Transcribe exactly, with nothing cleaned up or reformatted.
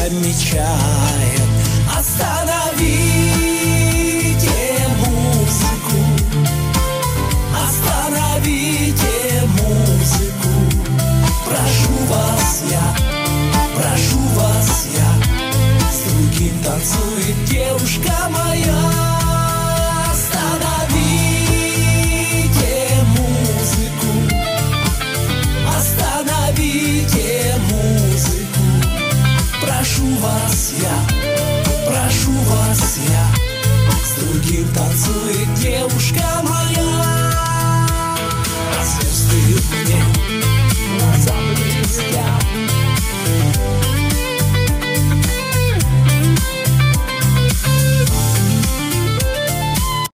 замечает. Остановите музыку, остановите музыку. Прошу вас я, прошу вас я, с другим танцует девушка моя. Остановите музыку, остановите музыку. Прошу вас я, прошу вас я, с другим танцует девушка моя.